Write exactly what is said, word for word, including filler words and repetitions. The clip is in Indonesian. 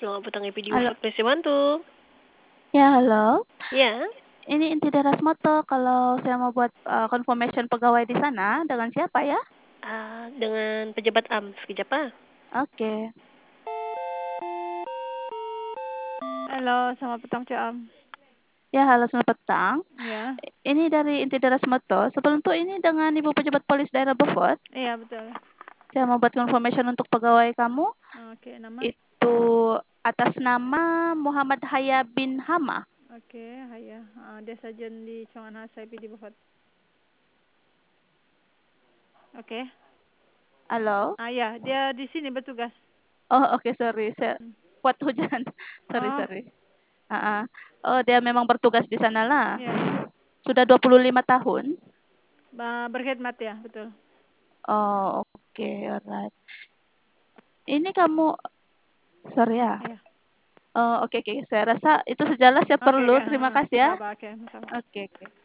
Selamat petang Epidio Halo. Podcast Bantu. Ya, halo. Ya. Ini Inti Darasmoto. Kalau saya mau buat uh, confirmation pegawai di sana, dengan siapa ya? Uh, dengan pejabat A M S Sekejap ah. Oke. Halo, selamat petang Cak Am. Ya, halo selamat petang. Ya. Ini dari Inti Darasmoto. Sebelum itu ini dengan Ibu Pejabat Polis Daerah Beaufort. Iya, betul. Saya mau buat confirmation untuk pegawai kamu. Oke, nama? Itu atas nama Muhammad Haya bin Hama. Oke, Haya. Uh, dia sarjan di Chongan Hasai P D Beaufort. Oke. Halo. Ah ya, dia di sini bertugas. Oh, oke, okay, sorry. Saya Hmm. kuat hujan. sorry, oh. sorry. Uh-uh. Oh, dia memang bertugas di sana lah. Ya. Sudah dua puluh lima tahun. Ba berkhidmat ya, betul. Oh, oke, okay, alright. Ini kamu, sorry ya. Iya. Oh, oke, okay, oke. Okay. Saya rasa itu sejalan saya okay, perlu. okay. Terima Uh, kasih ya. Oke, okay, Oke, okay, oke. Okay.